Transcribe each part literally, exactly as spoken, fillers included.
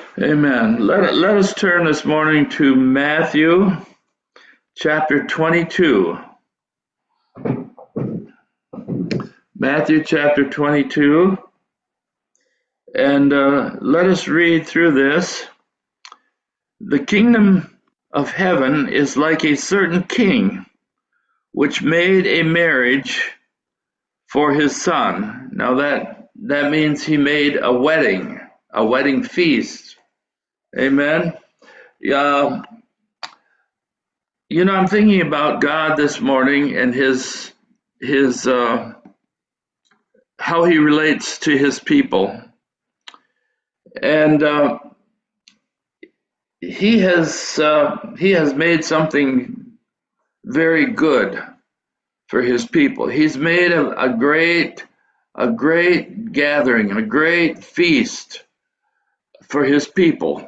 Amen. Let, let us turn this morning to Matthew chapter twenty-two. Matthew chapter twenty-two. And uh, let us read through this. The kingdom of heaven is like a certain king which made a marriage for his son. Now that, that means he made a wedding, a wedding feast. Amen. Yeah. You know, I'm thinking about God this morning and his his uh, how he relates to his people, and uh, he has uh, he has made something very good for his people. He's made a, a great a great gathering, a great feast for his people,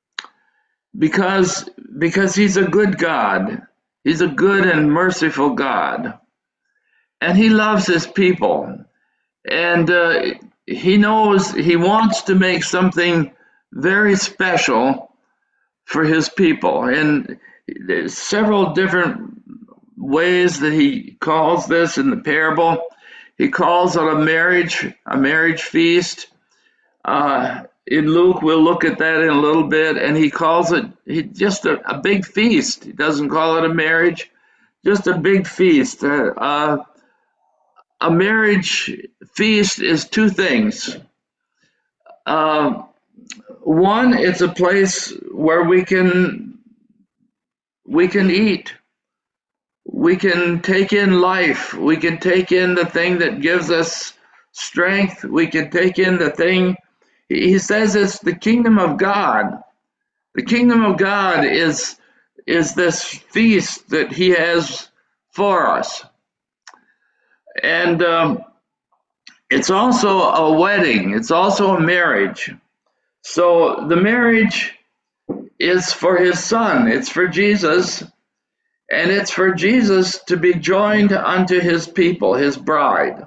because because he's a good God. He's a good and merciful God, and he loves his people. And uh, he knows he wants to make something very special for his people. And there's several different ways that he calls this in the parable. He calls it a marriage, a marriage feast. Uh, in Luke, we'll look at that in a little bit. And he calls it he, just a, a big feast. He doesn't call it a marriage, just a big feast. Uh, uh, a marriage feast is two things. Uh, one, it's a place where we can we can eat, we can take in life, we can take in the thing that gives us strength, we can take in the thing. He says it's the kingdom of God. The kingdom of God is is this feast that he has for us, and um, it's also a wedding. It's also a marriage. So the marriage is for his son. It's for Jesus, and it's for Jesus to be joined unto his people, his bride.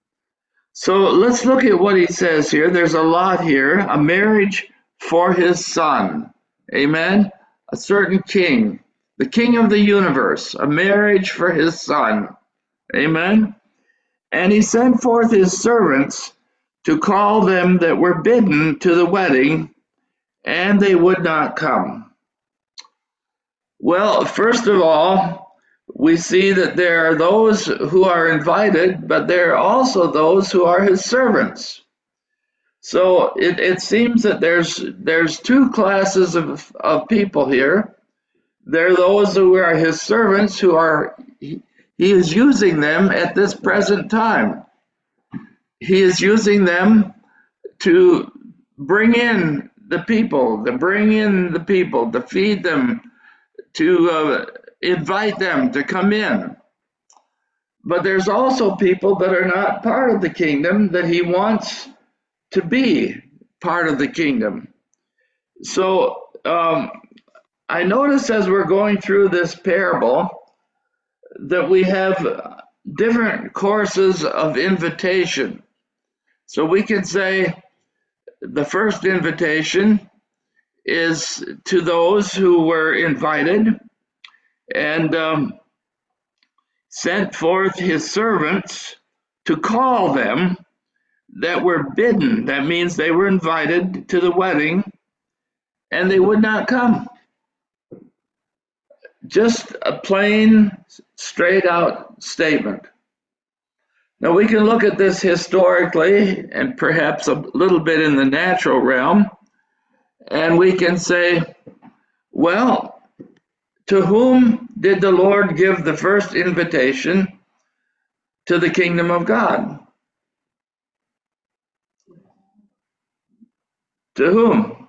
So let's look at what he says here. There's a lot here. A marriage for his son. Amen. A certain king, the king of the universe, a marriage for his son. Amen. And he sent forth his servants to call them that were bidden to the wedding, and they would not come. Well, first of all, we see that there are those who are invited, but there are also those who are his servants. So it, it seems that there's there's two classes of, of people here. There are those who are his servants, who are he, he is using them at this present time. He is using them to bring in the people, to bring in the people, to feed them, to uh, invite them to come in. But there's also people that are not part of the kingdom that he wants to be part of the kingdom. So um, I notice as we're going through this parable that we have different courses of invitation. So we can say the first invitation is to those who were invited, and um, sent forth his servants to call them that were bidden. That means they were invited to the wedding and they would not come. Just a plain, straight out statement. Now we can look at this historically and perhaps a little bit in the natural realm, and we can say, well, to whom did the Lord give the first invitation to the kingdom of God? To whom?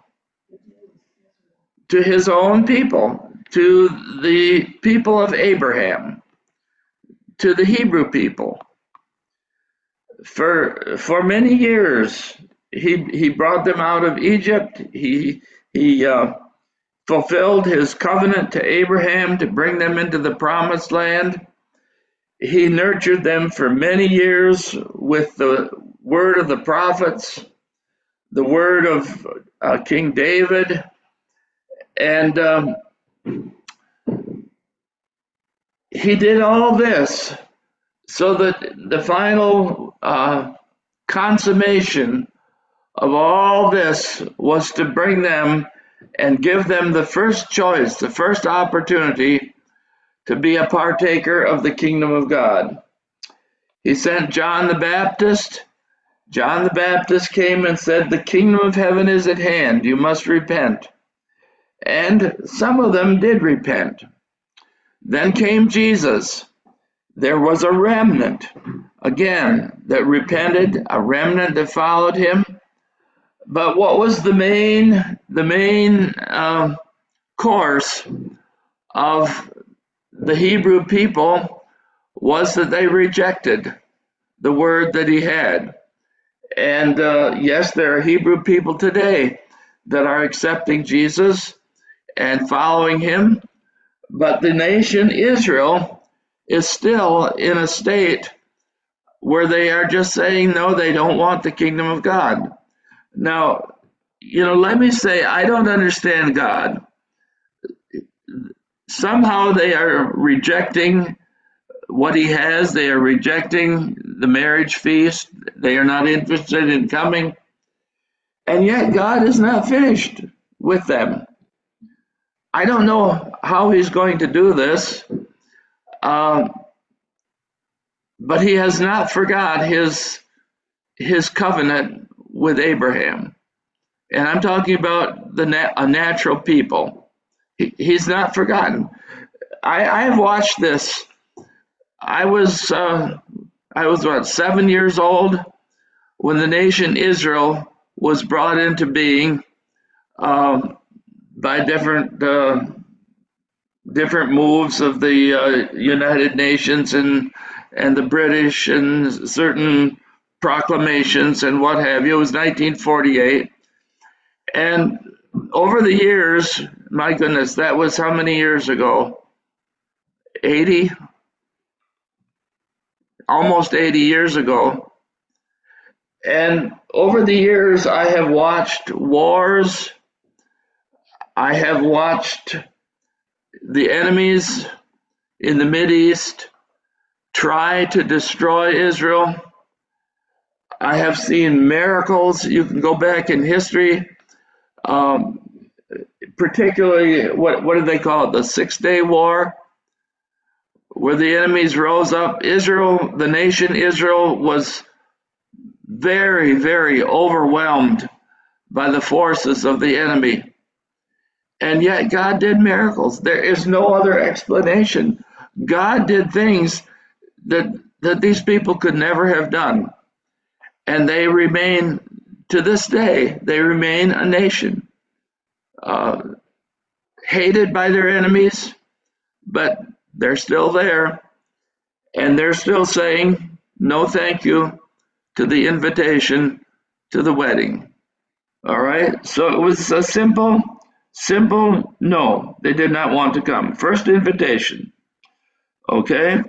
To his own people, to the people of Abraham, to the Hebrew people. For for many years, he he brought them out of Egypt. He he uh, fulfilled his covenant to Abraham to bring them into the promised land. He nurtured them for many years with the word of the prophets. the word of uh, King David, and um, he did all this so that the final uh, consummation of all this was to bring them and give them the first choice, the first opportunity to be a partaker of the kingdom of God. He sent John the Baptist. John the Baptist came and said, "The kingdom of heaven is at hand. You must repent." And some of them did repent. Then came Jesus. There was a remnant, again, that repented, a remnant that followed him. But what was the main, the main uh, course of the Hebrew people was that they rejected the word that he had. And uh, yes, there are Hebrew people today that are accepting Jesus and following him, but the nation Israel is still in a state where they are just saying no, they don't want the kingdom of God. Now, you know, let me say, I don't understand God. Somehow they are rejecting what he has. They are rejecting the marriage feast. They are not interested in coming. And yet God is not finished with them. I don't know how he's going to do this, uh, but he has not forgot his, his covenant with Abraham. And I'm talking about the nat- a natural people. He, he's not forgotten. I, I've watched this. I was uh, I was what, seven years old when the nation Israel was brought into being um, by different uh, different moves of the uh, United Nations and and the British and certain proclamations and what have you. It was nineteen forty-eight, and over the years, my goodness, that was how many years ago? eighty, almost eighty years ago. And over the years, I have watched wars. I have watched the enemies in the Mideast try to destroy Israel. I have seen miracles. You can go back in history, um, particularly what what do they call it? The Six Day War, where the enemies rose up. Israel, the nation Israel, was very, very overwhelmed by the forces of the enemy. And yet God did miracles. There is no other explanation. God did things that that these people could never have done. And they remain, to this day, they remain a nation, uh, hated by their enemies, but they're still there. And they're still saying no thank you to the invitation to the wedding. All right, so it was a simple, simple no. They did not want to come. First invitation. Okay.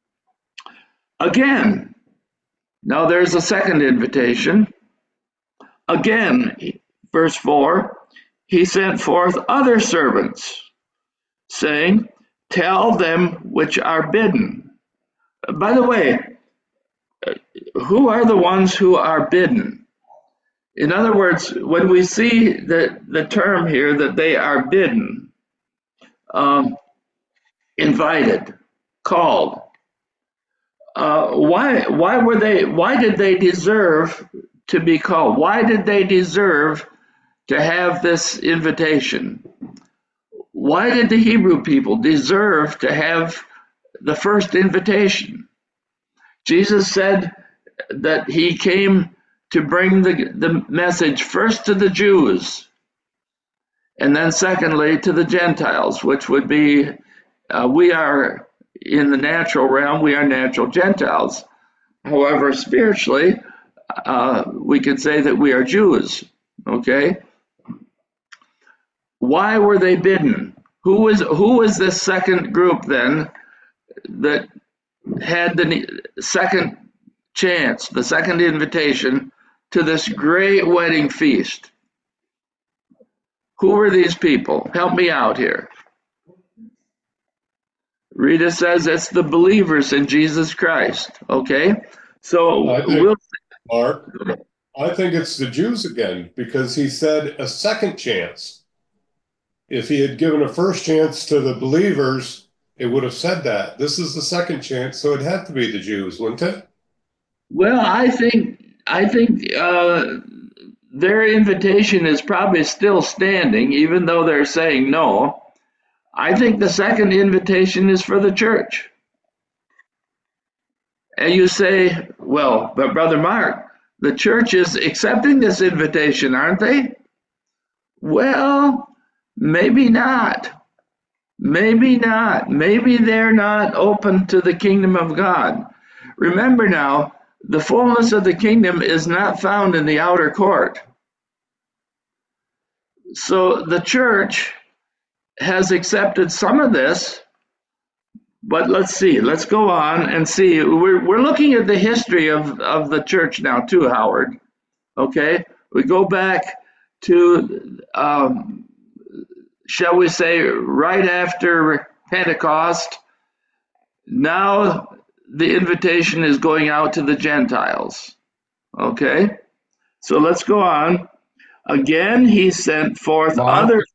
Again, now there's a second invitation. Again, verse four, he sent forth other servants, saying, "Tell them which are bidden." By the way, who are the ones who are bidden? In other words, when we see the, the term here that they are bidden, um, invited, called, uh, why why were they why did they deserve to be called? Why did they deserve to have this invitation? Why did the Hebrew people deserve to have the first invitation? Jesus said that he came to bring the, the message first to the Jews, and then secondly to the Gentiles, which would be, uh, we are in the natural realm, we are natural Gentiles. However, spiritually, uh, we could say that we are Jews, okay? Why were they bidden? Who was, who was this second group then that had the second chance, the second invitation to this great wedding feast. Who were these people? Help me out here. Rita says it's the believers in Jesus Christ. Okay, so I think, we'll. Mark, I think it's the Jews again, because he said a second chance. If he had given a first chance to the believers, it would have said that. This is the second chance, so it had to be the Jews, wouldn't it? Well, I think I think uh, their invitation is probably still standing, even though they're saying no. I think the second invitation is for the church. And you say, well, but Brother Mark, the church is accepting this invitation, aren't they? Well, maybe not. Maybe not. Maybe they're not open to the kingdom of God. Remember now, the fullness of the kingdom is not found in the outer court. So the church has accepted some of this, but let's see. Let's go on and see. We're, we're looking at the history of, of the church now, too, Howard. Okay? We go back to, um, shall we say, right after Pentecost. Now the invitation is going out to the Gentiles. Okay? So let's go on. Again, he sent forth Mark, other.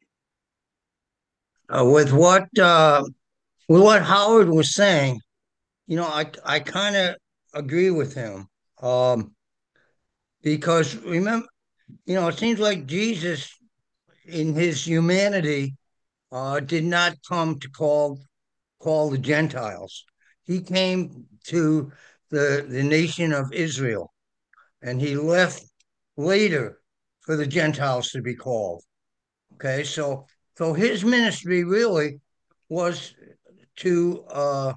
uh, with what uh, with what Howard was saying, you know, I I kind of agree with him. Um, because remember, you know, it seems like Jesus in his humanity uh, did not come to call call the Gentiles. He came to the the nation of Israel, and he left later for the Gentiles to be called. Okay, so so his ministry really was to, uh,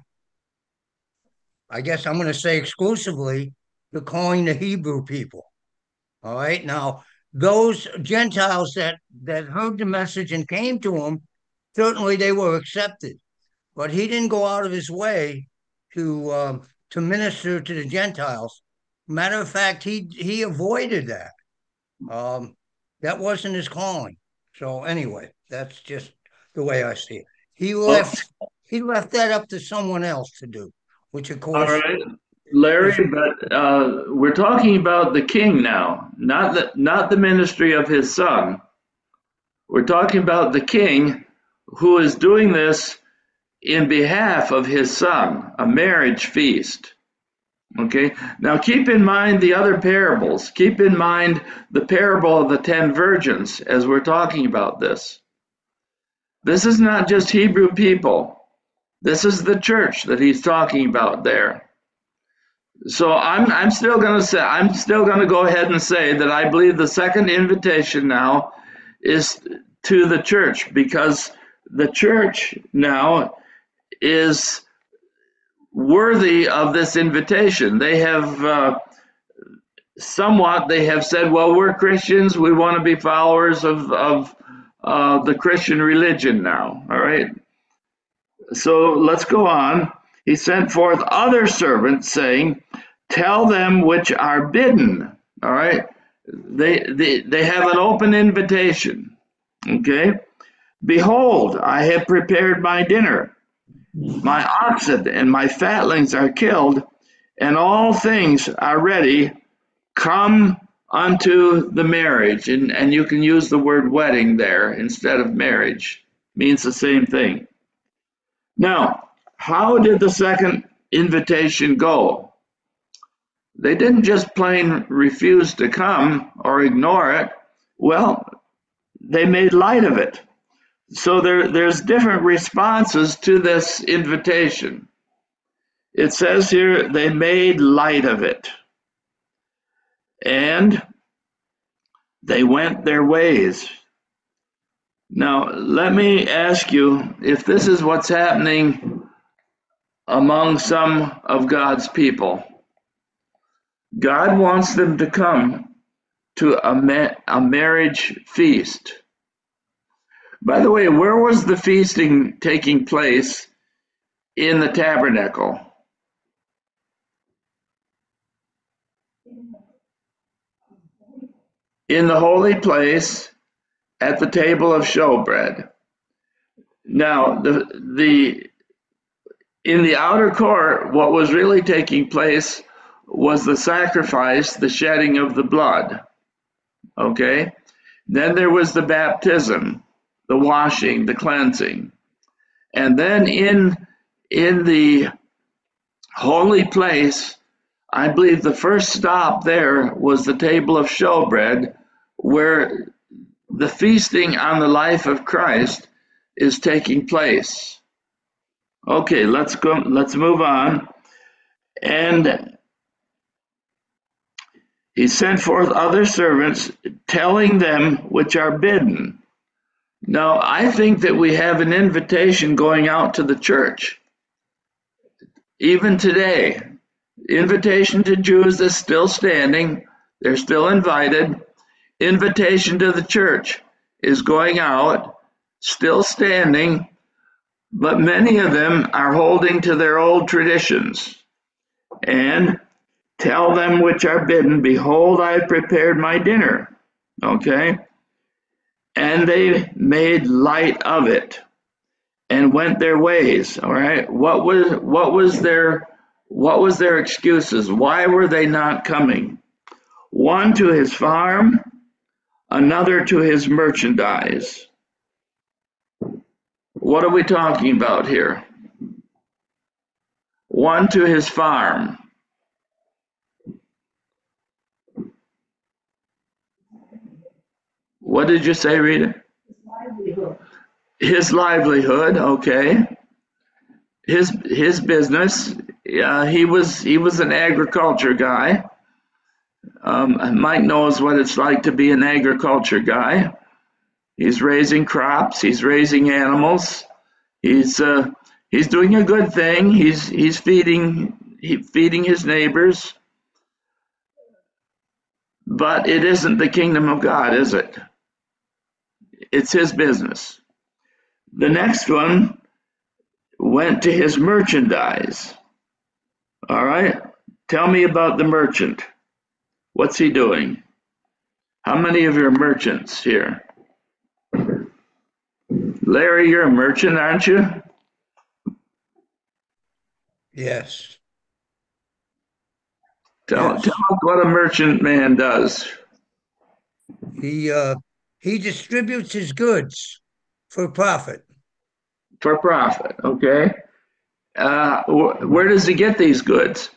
I guess I'm going to say exclusively, to calling the Hebrew people. All right, now those Gentiles that that heard the message and came to him, certainly they were accepted, but he didn't go out of his way to um, to minister to the Gentiles. Matter of fact, he he avoided that. Um, that wasn't his calling. So anyway, that's just the way I see it. He Oh, left he left that up to someone else to do, which of all course right, is Larry, but uh, we're talking about the king now, not the not the ministry of his son. We're talking about the king who is doing this in behalf of his son, a marriage feast. Okay, now keep in mind the other parables. Keep in mind the parable of the ten virgins as we're talking about this. This is not just Hebrew people, this is the church that he's talking about there. So I'm I'm still going to say I'm still going to go ahead and say that I believe the second invitation now is to the church, because the church now is worthy of this invitation. They have uh, somewhat they have said, well, we're Christians, we want to be followers of of uh, the Christian religion now. All right. So let's go on. He sent forth other servants, saying, tell them which are bidden. All right. They, they, they have an open invitation. Okay. Behold, I have prepared my dinner. My oxen and my fatlings are killed, and all things are ready. Come unto the marriage. And, and you can use the word wedding there instead of marriage. It means the same thing. Now, how did the second invitation go? They didn't just plain refuse to come or ignore it. Well, they made light of it. So there, there's different responses to this invitation. It says here, they made light of it. And they went their ways. Now, let me ask you if this is what's happening among some of God's people. God wants them to come to a, ma- a marriage feast. By the way, where was the feasting taking place in the tabernacle? in the holy place at the table of showbread. Now, the the in the outer court, what was really taking place was the sacrifice, the shedding of the blood. Okay? Then there was the baptism, the washing, the cleansing. And then in in the holy place, I believe the first stop there was the table of showbread, where the feasting on the life of Christ is taking place. Okay, let's go, let's move on. And he sent forth other servants, telling them which are bidden. Now, I think that we have an invitation going out to the church. Even today, invitation to Jews is still standing. They're still invited. Invitation to the church is going out, still standing, but many of them are holding to their old traditions. And tell them which are bidden, behold, I have prepared my dinner. Okay? And they made light of it and went their ways. All right? What was what was their what was their excuses? Why were they not coming? One to his farm, another to his merchandise. What are we talking about here? One to his farm. What did you say, Rita? His livelihood. His livelihood, okay. His his business. Yeah, he was he was an agriculture guy. Um, Mike knows what it's like to be an agriculture guy. He's raising crops. He's raising animals. He's uh, he's doing a good thing. He's he's feeding he, feeding his neighbors. But it isn't the kingdom of God, is it? It's his business. The next one went to his merchandise. All right. Tell me about the merchant. What's he doing? How many of you are merchants here? Larry, you're a merchant, aren't you? Yes. Tell, Yes. tell us what a merchant man does. He uh he distributes his goods for profit. For profit, okay? Uh, wh- where does he get these goods?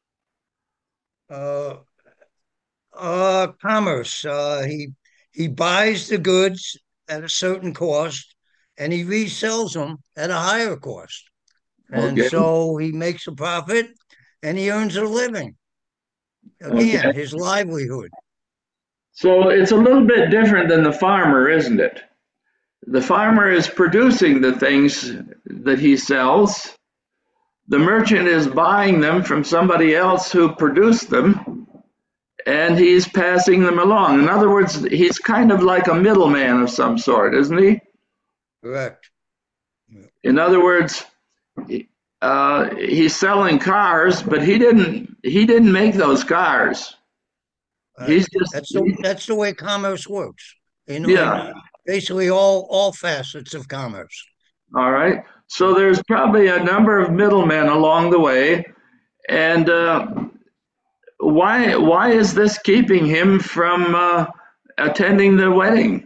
Uh uh commerce. Uh he he buys the goods at a certain cost and he resells them at a higher cost. And Okay, so he makes a profit and he earns a living. okay. Again, his livelihood. So it's a little bit different than the farmer, isn't it? The farmer is producing the things that he sells. The merchant is buying them from somebody else who produced them, and he's passing them along. In other words, he's kind of like a middleman of some sort, isn't he? Correct. In other words, uh, he's selling cars, but he didn't he didn't make those cars. Right. He's just That's the that's the way commerce works. In in yeah. basically all all facets of commerce. All right. So there's probably a number of middlemen along the way, and uh, why why is this keeping him from uh, attending the wedding?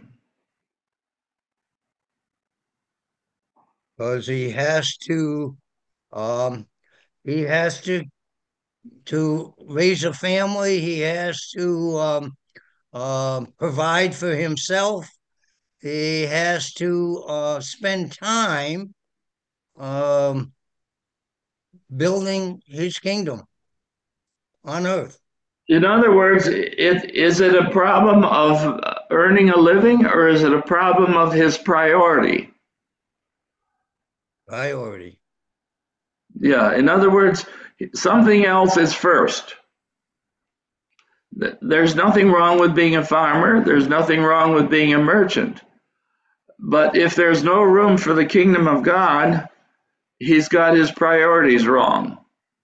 Because he has to um he has to to raise a family, he has to um, um provide for himself, he has to uh, spend time um, building his kingdom on earth. In other words, it, is it a problem of earning a living, or is it a problem of his priority? Priority. Yeah. In other words, something else is first. There's nothing wrong with being a farmer. There's nothing wrong with being a merchant. But if there's no room for the kingdom of God, he's got his priorities wrong.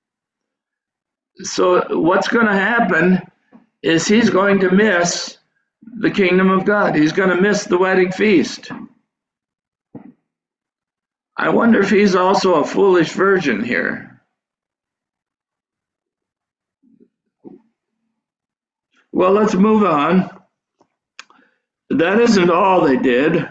So what's going to happen is he's going to miss the kingdom of God. He's going to miss the wedding feast. I wonder if he's also a foolish virgin here. Well, let's move on. That isn't all they did.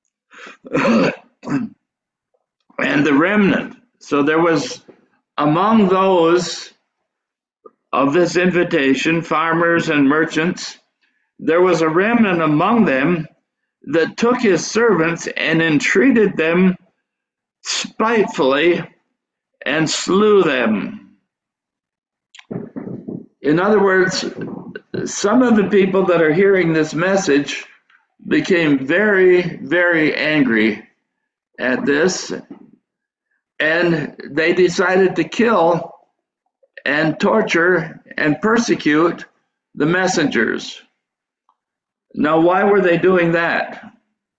And the remnant. So there was among those of this invitation, farmers and merchants, there was a remnant among them that took his servants and entreated them spitefully and slew them. In other words, some of the people that are hearing this message became very, very angry at this, and they decided to kill and torture and persecute the messengers. Now, why were they doing that?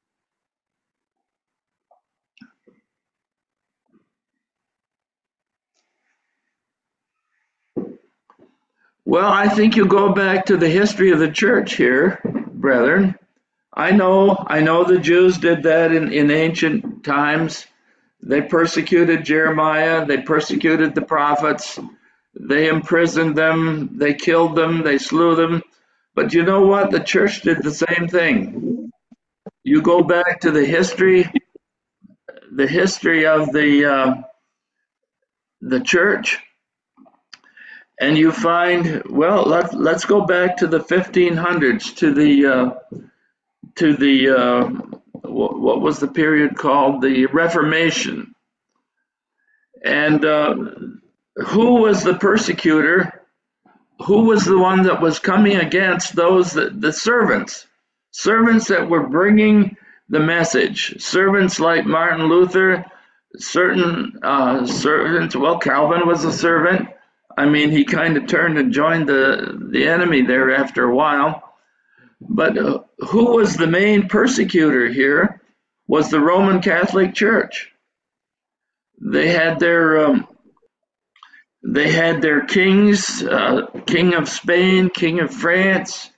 Well, I think you go back to the history of the church here, brethren. I know, I know the Jews did that in, in ancient times. They persecuted Jeremiah, they persecuted the prophets, they imprisoned them, they killed them, they slew them. But you know what? The church did the same thing. You go back to the history, the history of the uh, the church, and you find, well, let's let's go back to the fifteen hundreds, to the uh, to the uh, what was the period called? The Reformation. And uh, who was the persecutor? Who was the one that was coming against those that, the servants? Servants that were bringing the message. Servants like Martin Luther, certain uh, servants. Well, Calvin was a servant. I mean, he kind of turned and joined the, the enemy there after a while. But uh, who was the main persecutor here? Was the Roman Catholic Church. They had their um, they had their kings, uh, King of Spain, King of France.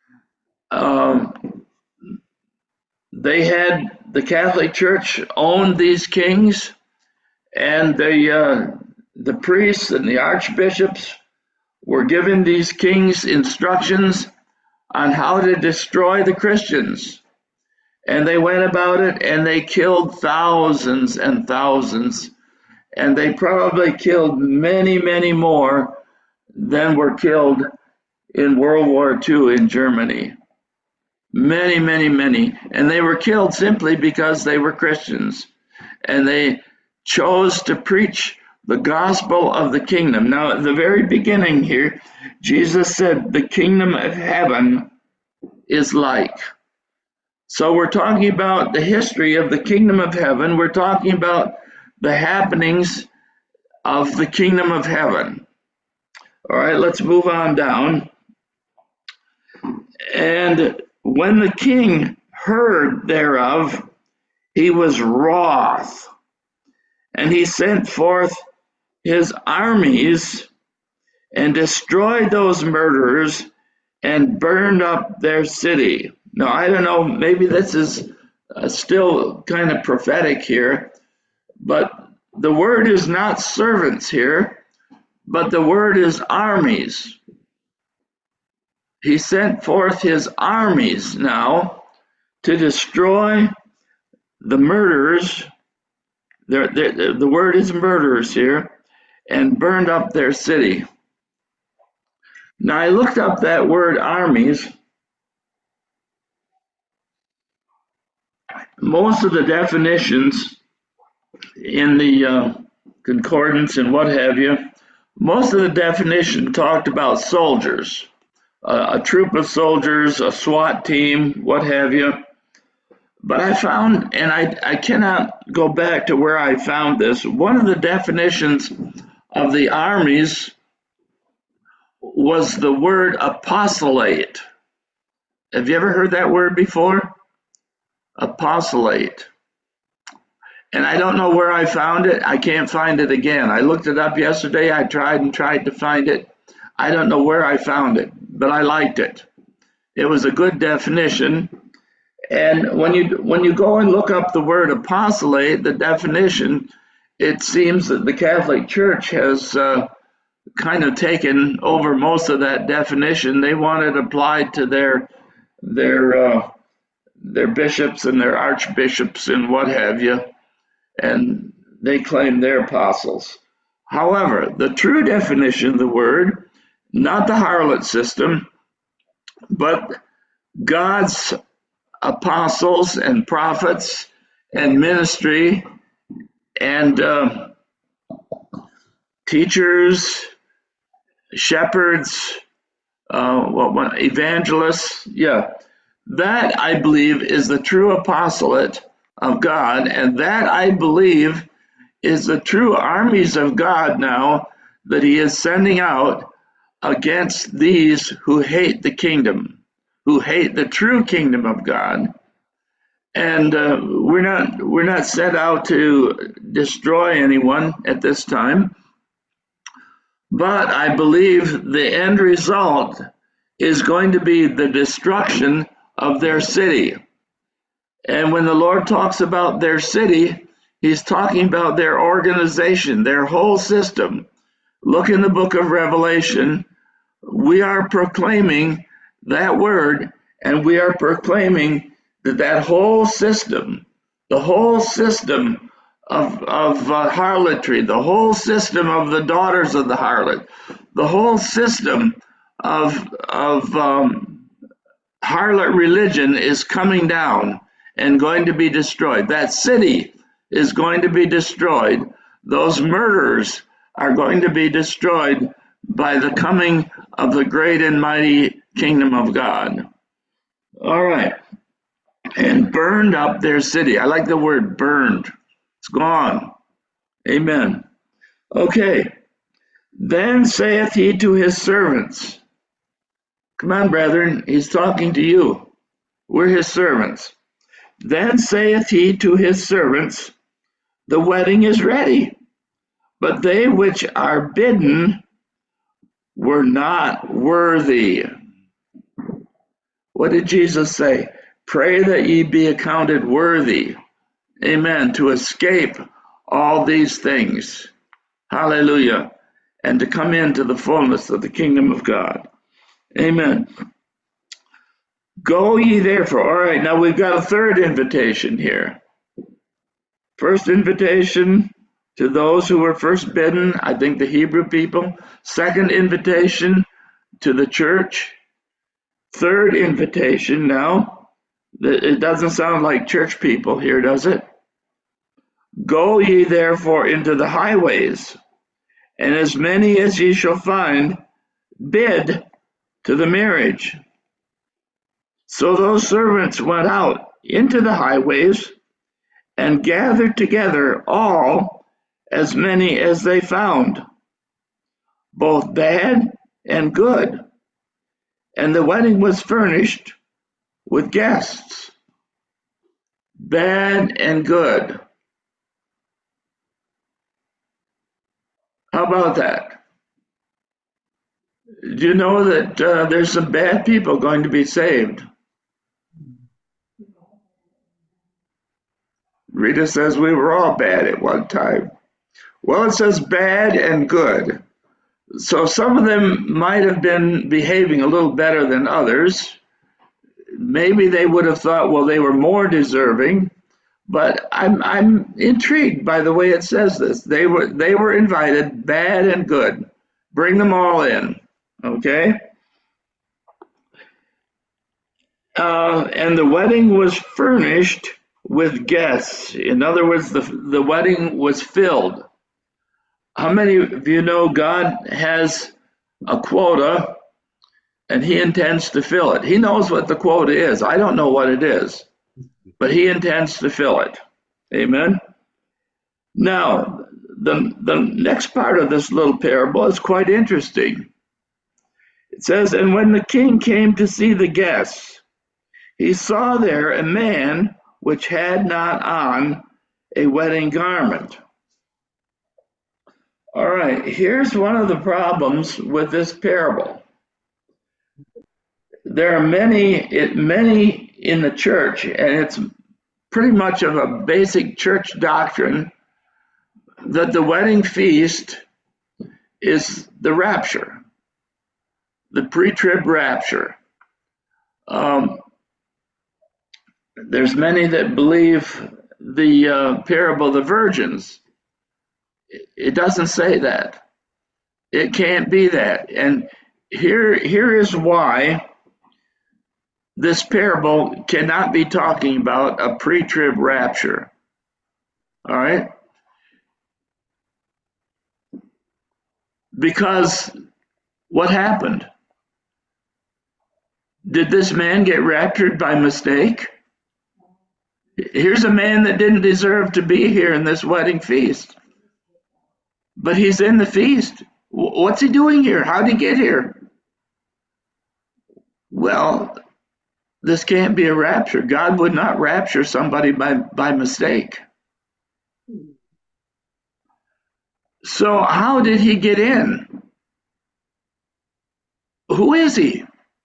Um, they had the Catholic Church owned these kings, and the uh, the priests and the archbishops were giving these kings instructions on how to destroy the Christians. And they went about it and they killed thousands and thousands. And they probably killed many, many more than were killed in World War Two in Germany. Many, many, many. And they were killed simply because they were Christians. And they chose to preach the gospel of the kingdom. Now, at the very beginning here, Jesus said, the kingdom of heaven is like. So we're talking about the history of the kingdom of heaven. We're talking about the happenings of the kingdom of heaven. All right, let's move on down. And when the king heard thereof, he was wroth, and he sent forth his armies and destroyed those murderers and burned up their city. Now, I don't know, maybe this is uh, still kind of prophetic here, but the word is not servants here, but the word is armies. He sent forth his armies now to destroy the murderers. They're, they're, the word is murderers here, and burned up their city. Now, I looked up that word armies. Most of the definitions in the uh, concordance and what have you, most of the definition talked about soldiers, uh, a troop of soldiers, a SWAT team, what have you. But I found, and I, I cannot go back to where I found this, one of the definitions of the armies was the word apostolate. Have you ever heard that word before? Apostolate. And I don't know where I found it. I can't find it again. I looked it up yesterday. I tried and tried to find it. I don't know where I found it, but I liked it. It was a good definition. And when you when you go and look up the word apostolate, the definition, it seems that the Catholic Church has uh, kind of taken over most of that definition. They want it applied to their their uh, their bishops and their archbishops and what have you, and they claim they're apostles. However, the true definition of the word, not the harlot system, but God's apostles and prophets and ministry and uh, teachers, shepherds, uh, what, what, evangelists, yeah, that I believe is the true apostolate of God, and that I believe is the true armies of God now that he is sending out against these who hate the kingdom, who hate the true kingdom of God. And uh, we're not we're not set out to destroy anyone at this time, but I believe the end result is going to be the destruction of their city. And when the Lord talks about their city, he's talking about their organization, their whole system. Look in the book of Revelation. We are proclaiming that word, and we are proclaiming that that whole system, the whole system of, of uh, harlotry, the whole system of the daughters of the harlot, the whole system of, of um, harlot religion is coming down and going to be destroyed. That city is going to be destroyed. Those murderers are going to be destroyed by the coming of the great and mighty kingdom of God. All right. And burned up their city. I like the word burned. It's gone. Amen. Okay. Then saith he to his servants. Come on, brethren. He's talking to you. We're his servants. Then saith he to his servants, the wedding is ready, but they which are bidden were not worthy. What did Jesus say? Pray that ye be accounted worthy, amen, to escape all these things. Hallelujah. And to come into the fullness of the kingdom of God. Amen. Go ye therefore. All right, now we've got a third invitation here. First invitation to those who were first bidden, I think the Hebrew people. Second invitation to the church. Third invitation now. It doesn't sound like church people here, does it? Go ye therefore into the highways, and as many as ye shall find, bid to the marriage. So those servants went out into the highways and gathered together all, as many as they found, both bad and good. And the wedding was furnished with guests, bad and good. How about that? Do you know that uh, there's some bad people going to be saved? Rita says we were all bad at one time. Well, it says bad and good. So some of them might have been behaving a little better than others. Maybe they would have thought, well, they were more deserving. But I'm I'm intrigued by the way it says this. They were they were invited, bad and good. Bring them all in, okay? Uh, and the wedding was furnished with guests. In other words, the the wedding was filled. How many of you know God has a quota and he intends to fill it? He knows what the quota is. I don't know what it is, but he intends to fill it. Amen. Now, the, the next part of this little parable is quite interesting. It says, and when the king came to see the guests, he saw there a man which had not on a wedding garment. All right, here's one of the problems with this parable. there are many, it, many in the church, and it's pretty much of a basic church doctrine that the wedding feast is the rapture, the pre-trib rapture. Um, there's many that believe the uh, parable of the virgins. It doesn't say that. It can't be that. And here, here is why this parable cannot be talking about a pre-trib rapture. All right? Because what happened? Did this man get raptured by mistake? Here's a man that didn't deserve to be here in this wedding feast. But he's in the feast. What's he doing here? How did he get here? Well, this can't be a rapture. God would not rapture somebody by, by mistake. So how did he get in? Who is he?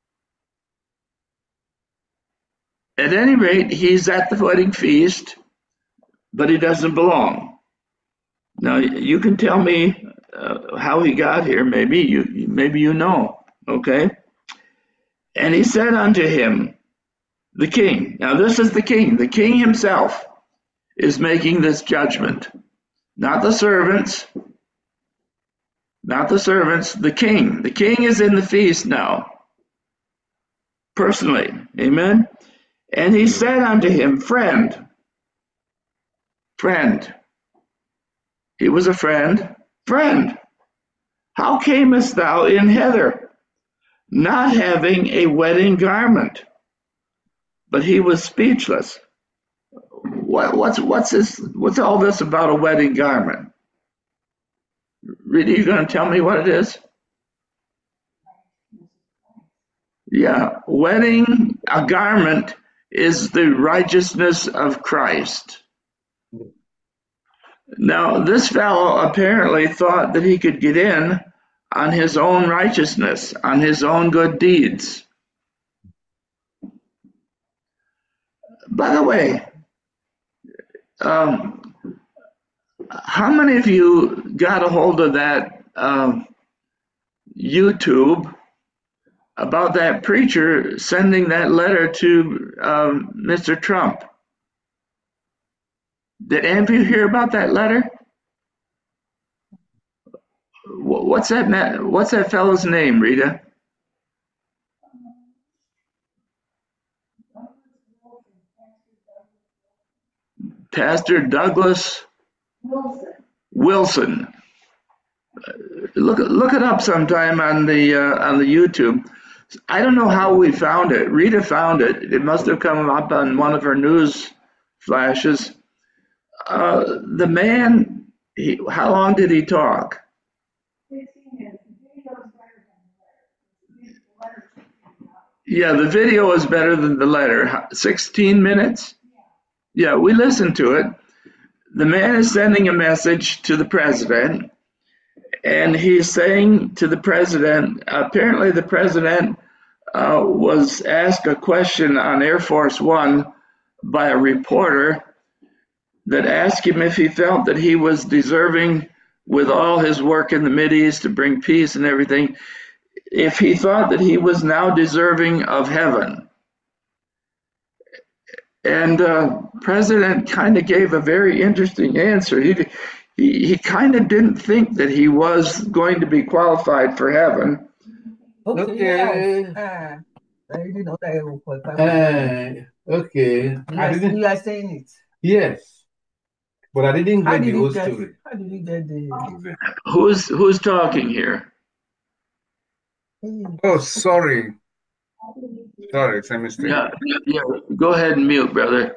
At any rate, he's at the wedding feast, but he doesn't belong. Now, you can tell me uh, how he got here. Maybe you, maybe you know. Okay. And he said unto him, the king. Now, this is the king. The king himself is making this judgment, not the servants. Not the servants. The king. The king is in the feast now. Personally. Amen. And he said unto him, friend, friend. He was a friend. Friend, how camest thou in hither, not having a wedding garment? But he was speechless. What, what's what's this? What's all this about a wedding garment? Really, you going to tell me what it is? Yeah, wedding, a garment is the righteousness of Christ. Now, this fellow apparently thought that he could get in on his own righteousness, on his own good deeds. By the way, um, how many of you got a hold of that uh, YouTube about that preacher sending that letter to um, Mister Trump? Did any of you hear about that letter? What's that man, what's that fellow's name, Rita? Pastor Douglas Wilson. Wilson. Look look it up sometime on the uh, on the YouTube. I don't know how we found it. Rita found it. It must have come up on one of her news flashes. Uh, the man, he, how long did he talk? Yeah, the video is better than the letter. sixteen minutes? Yeah, we listened to it. The man is sending a message to the president, and he's saying to the president, apparently the president uh, was asked a question on Air Force One by a reporter that asked him if he felt that he was deserving, with all his work in the Mideast to bring peace and everything, if he thought that he was now deserving of heaven. And uh, President kind of gave a very interesting answer. He, he, he kind of didn't think that he was going to be qualified for heaven. Okay. Uh, I didn't know that I would qualify. Uh, okay. You I are, didn't. you are saying it. Yes, but I didn't How get the did whole you get? story. How did you get the? Who's who's talking here? Oh, sorry. Sorry, it's a mistake. Yeah, yeah. Go ahead and mute, brother.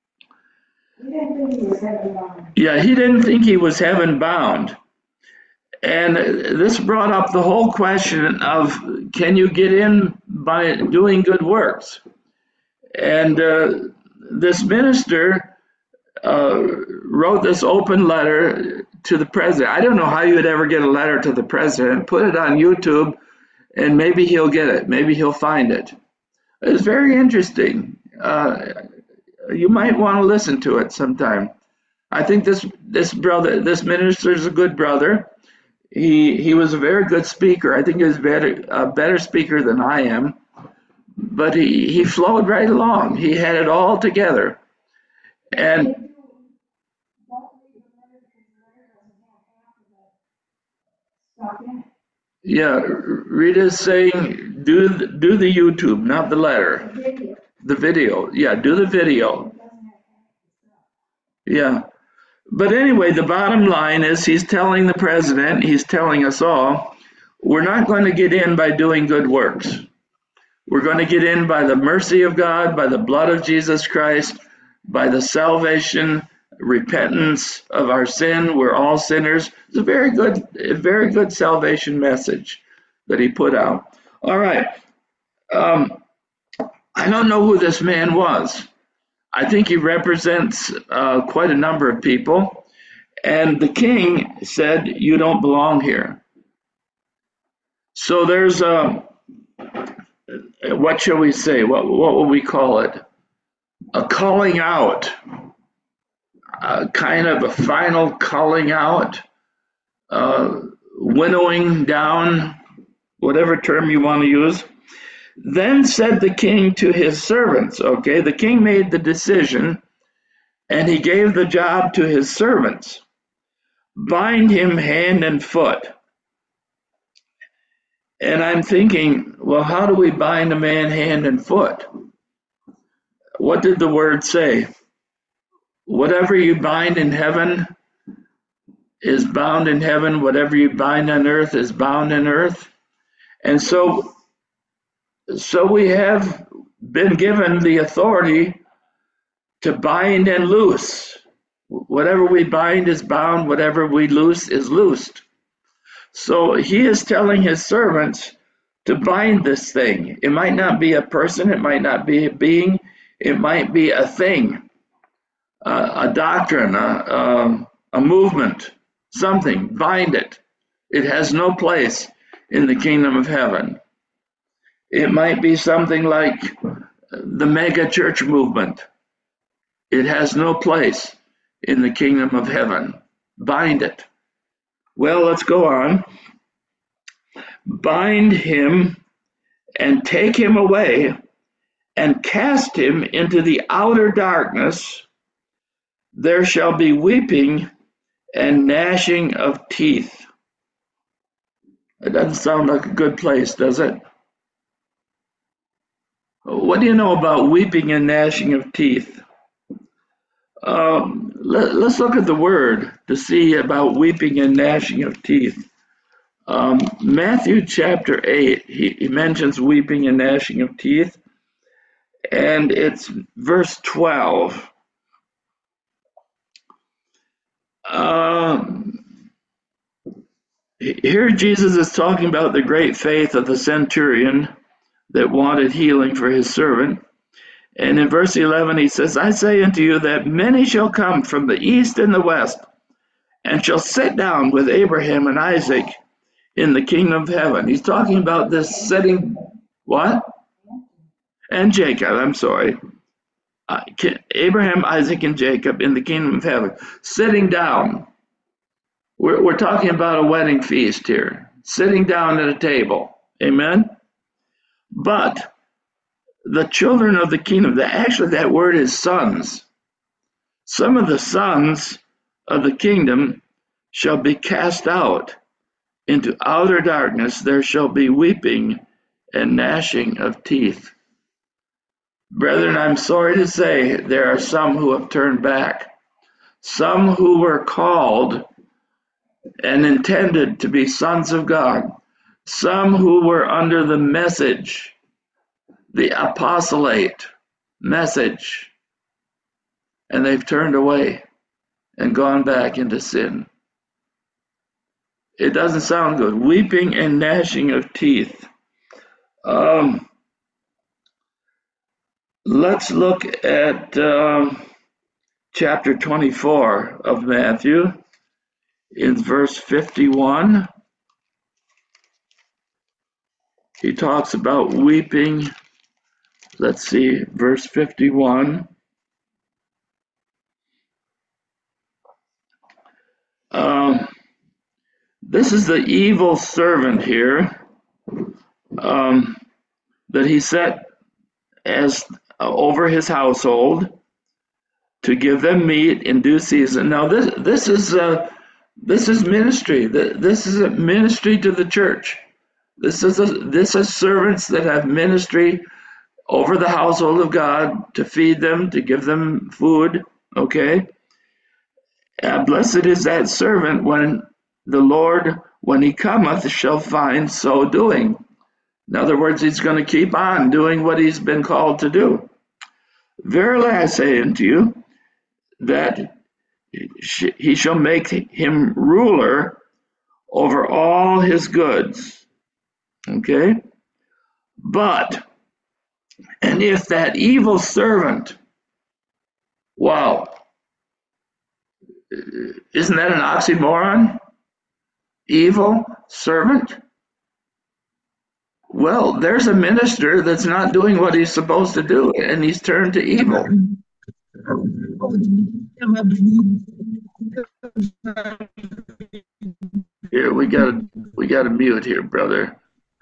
Yeah, he didn't think he was heaven bound. And this brought up the whole question of, can you get in by doing good works? And uh, this minister uh, wrote this open letter to the president. I don't know how you would ever get a letter to the president. Put it on YouTube, and maybe he'll get it. Maybe he'll find it. It's very interesting. Uh, you might want to listen to it sometime. I think this this brother, this minister is a good brother. He he was a very good speaker. I think he was better a better speaker than I am. But he he flowed right along. He had it all together. And yeah, Rita's saying do the, do the YouTube, not the letter. The video. Yeah, do the video. Yeah. But anyway, the bottom line is he's telling the president, he's telling us all, we're not going to get in by doing good works. We're going to get in by the mercy of God, by the blood of Jesus Christ, by the salvation, repentance of our sin. We're all sinners. It's a very good, a very good salvation message that he put out. All right. Um, I don't know who this man was. I think he represents uh, quite a number of people. And the king said, you don't belong here. So there's a, what shall we say? What, what will we call it? A calling out, a kind of a final calling out, uh, winnowing down, whatever term you want to use. Then said the king to his servants, okay, the king made the decision and he gave the job to his servants. Bind him hand and foot. And I'm thinking, well, how do we bind a man hand and foot? What did the word say? Whatever you bind in heaven is bound in heaven. Whatever you bind on earth is bound in earth. And so, so we have been given the authority to bind and loose. Whatever we bind is bound. Whatever we loose is loosed. So he is telling his servants to bind this thing. It might not be a person, it might not be a being, it might be a thing, uh, a doctrine, a, a, a movement, something. Bind it. It has no place in the kingdom of heaven. It might be something like the mega church movement. It has no place in the kingdom of heaven. Bind it. Well, let's go on. Bind him and take him away and cast him into the outer darkness. There shall be weeping and gnashing of teeth. It doesn't sound like a good place, does it? What do you know about weeping and gnashing of teeth? Um, let, let's look at the word to see about weeping and gnashing of teeth. Um, Matthew chapter eight, he, he mentions weeping and gnashing of teeth, and it's verse twelve. Um, here Jesus is talking about the great faith of the centurion that wanted healing for his servant. And in verse eleven, he says, I say unto you that many shall come from the east and the west, and shall sit down with Abraham and Isaac in the kingdom of heaven. He's talking about this sitting, what? And Jacob, I'm sorry. Uh, Abraham, Isaac, and Jacob in the kingdom of heaven, sitting down. We're, we're talking about a wedding feast here, sitting down at a table. Amen? But the children of the kingdom, the, actually that word is sons. Some of the sons of the kingdom shall be cast out into outer darkness. There shall be weeping and gnashing of teeth. Brethren, I'm sorry to say there are some who have turned back. Some who were called and intended to be sons of God. Some who were under the message, the apostolate message, and they've turned away and gone back into sin. It doesn't sound good. Weeping and gnashing of teeth. Um, let's look at um, chapter twenty-four of Matthew in verse fifty-one. He talks about weeping let's see, verse fifty-one. Um, this is the evil servant here um, that he set as uh, over his household to give them meat in due season. Now this this is uh, this is ministry. This is a ministry to the church. This is a, this is servants that have ministry over the household of God to feed them, to give them food. Okay. Uh, blessed is that servant when the Lord, when he cometh, shall find so doing. In other words, he's going to keep on doing what he's been called to do. Verily I say unto you, that he shall make him ruler over all his goods. Okay? But, and if that evil servant, wow, isn't that an oxymoron? Evil servant? Well, there's a minister that's not doing what he's supposed to do, and he's turned to evil. Here, we got we got to mute here, brother.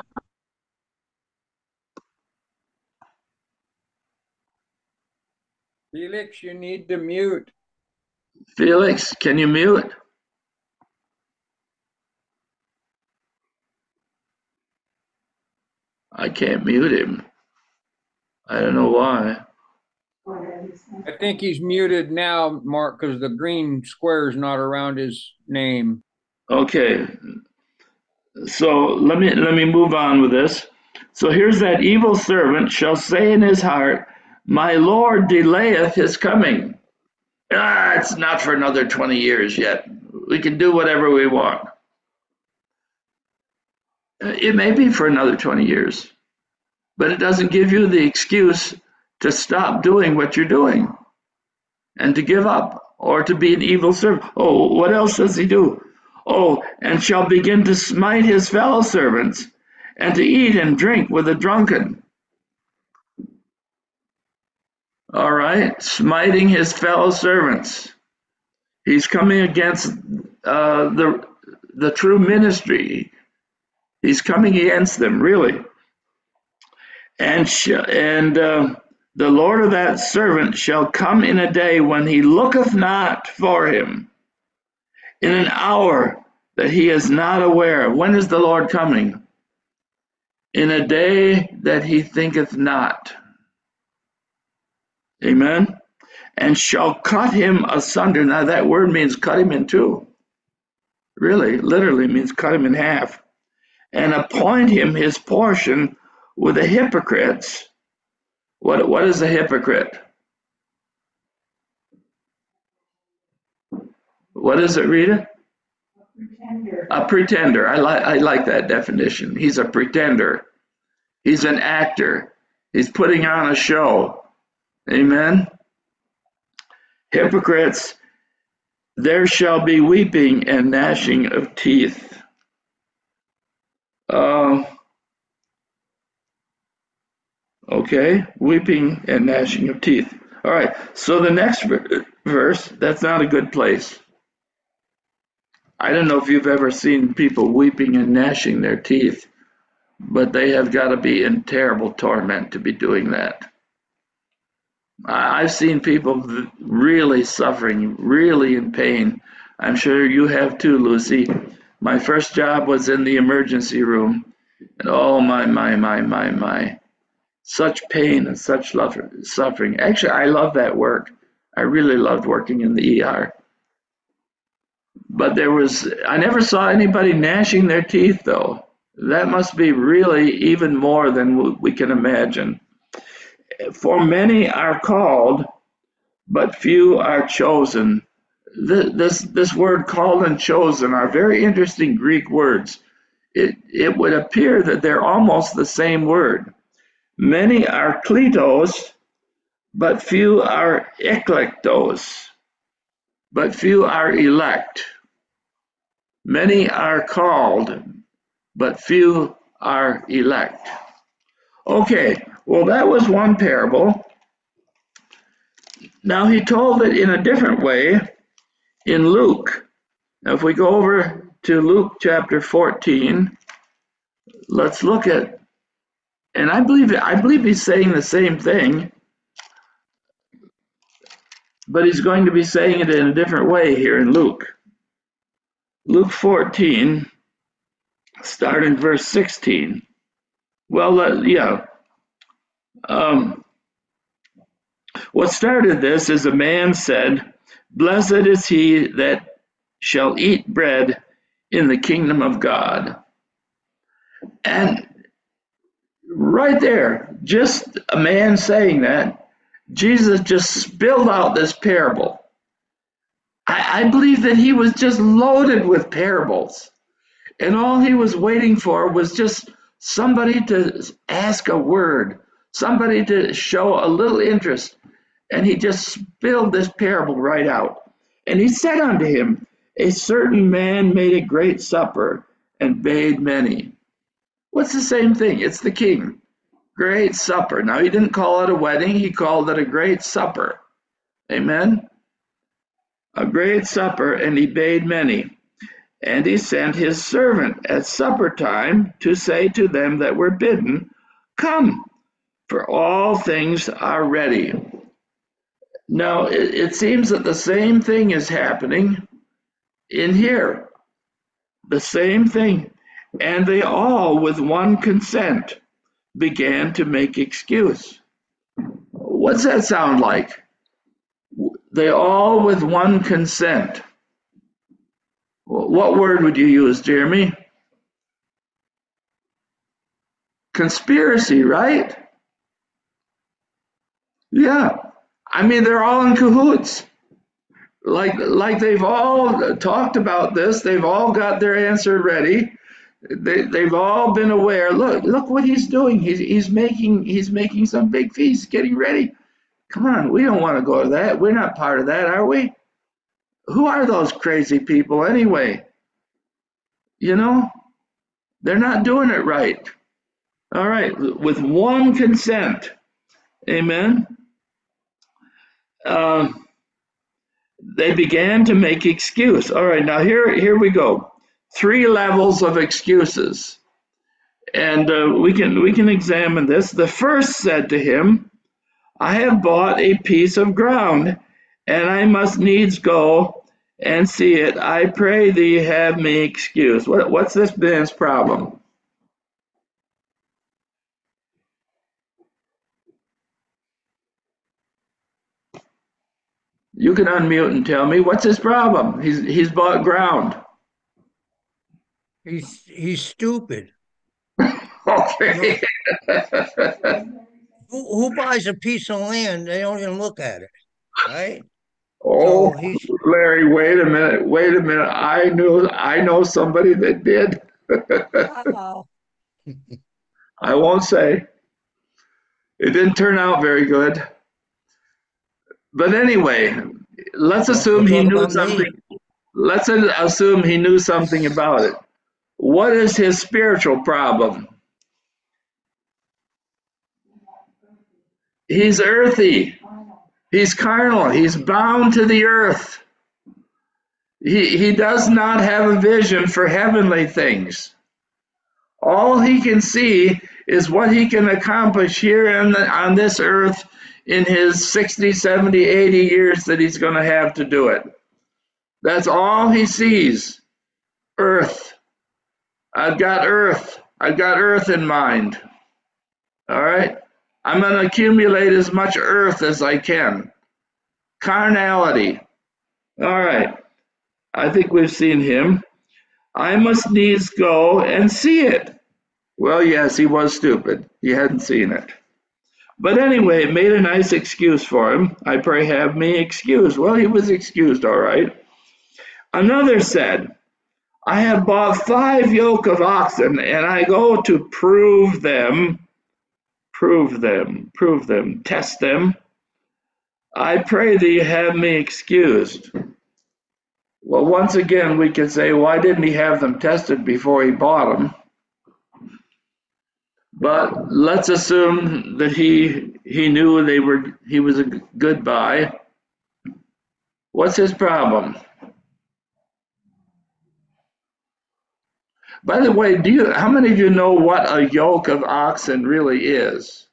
Felix, you need to mute. Felix, can you mute? I can't mute him. I don't know why. I think he's muted now, Mark, because the green square is not around his name. Okay. So let me let me move on with this. So here's that evil servant shall say in his heart, my Lord delayeth his coming. Ah, it's not for another twenty years yet. We can do whatever we want. It may be for another twenty years, but it doesn't give you the excuse to stop doing what you're doing and to give up or to be an evil servant. Oh, what else does he do? Oh, and shall begin to smite his fellow servants and to eat and drink with the drunken. All right, smiting his fellow servants. He's coming against uh, the the true ministry. He's coming against them, really. And sh- and uh, the Lord of that servant shall come in a day when he looketh not for him, in an hour that he is not aware of. When is the Lord coming? In a day that he thinketh not. Amen. And shall cut him asunder. Now that word means cut him in two. Really, literally means cut him in half. And appoint him his portion with the hypocrites. What, what is a hypocrite? What is it, Rita? Pretender. A pretender. I like I like that definition. He's a pretender. He's an actor. He's putting on a show. Amen. Hypocrites, there shall be weeping and gnashing of teeth. Uh, okay, weeping and gnashing of teeth. All right, so the next verse, that's not a good place. I don't know if you've ever seen people weeping and gnashing their teeth, but they have got to be in terrible torment to be doing that. I've seen people really suffering, really in pain. I'm sure you have too, Lucy. My first job was in the emergency room, and oh my, my, my, my, my. Such pain and such suffering. Actually, I love that work. I really loved working in the E R. But there was, I never saw anybody gnashing their teeth, though. That must be really even more than we can imagine. For many are called, but few are chosen. This, this word called and chosen are very interesting Greek words. It, it would appear that they're almost the same word. Many are kletos, but few are eklektos, but few are elect. Many are called, but few are elect. Okay, Well, that was one parable. Now he told it in a different way in Luke. Now, if we go over to Luke chapter fourteen, let's look at, and I believe I believe he's saying the same thing, but he's going to be saying it in a different way here in Luke. Luke fourteen, start in verse sixteen. Well, uh, yeah. Um, what started this is a man said, "Blessed is he that shall eat bread in the kingdom of God." And right there, just a man saying that, Jesus just spilled out this parable. I, I believe that he was just loaded with parables. And all he was waiting for was just somebody to ask a word, somebody to show a little interest. And he just spilled this parable right out. And he said unto him, "A certain man made a great supper and bade many." What's the same thing? It's the king. Great supper. Now, he didn't call it a wedding. He called it a great supper. Amen? A great supper, and he bade many. And he sent his servant at supper time to say to them that were bidden, "Come, for all things are ready." Now, it, it seems that the same thing is happening in here. The same thing. And they all, with one consent, began to make excuse. What's that sound like? They all, with one consent. What word would you use, Jeremy? Conspiracy, right? Yeah. I mean, they're all in cahoots. Like, like they've all talked about this. They've all got their answer ready. They, they've all been aware. Look, look what he's doing. He's, he's making, he's making some big feast, getting ready. Come on, we don't want to go to that. We're not part of that, are we? Who are those crazy people anyway? You know, they're not doing it right. All right, with one consent. Amen. Uh, they began to make excuse. All right, now here, here we go. Three levels of excuses. And uh, we can we can examine this. The first said to him, "I have bought a piece of ground, and I must needs go and see it. I pray thee have me excused." What, what's this man's problem? You can unmute and tell me, what's his problem? He's he's bought ground. He's he's stupid. Okay. Who, who buys a piece of land? They don't even look at it, right? Oh, So he's Larry, wait a minute, wait a minute. I knew I know somebody that did. uh-oh. I won't say. It didn't turn out very good. But anyway, let's assume he Talk knew about me. something. Let's assume he knew something about it. What is his spiritual problem? He's earthy. He's carnal. He's bound to the earth. He, he does not have a vision for heavenly things. All he can see is what he can accomplish here in the, on this earth in his sixty, seventy, eighty years that he's going to have to do it. That's all he sees. Earth. I've got earth. I've got earth in mind. All right? I'm going to accumulate as much earth as I can. Carnality. All right. I think we've seen him. I must needs go and see it. Well, yes, he was stupid. He hadn't seen it. But anyway, it made a nice excuse for him. I pray have me excused. Well, he was excused, all right. Another said, I have bought five yoke of oxen, and I go to prove them, prove them, prove them, test them. I pray thee have me excused. Well, once again, we could say, why didn't he have them tested before he bought them? But let's assume that he he knew they were he was a good buy. What's his problem? By the way, do you how many of you know what a yoke of oxen really is?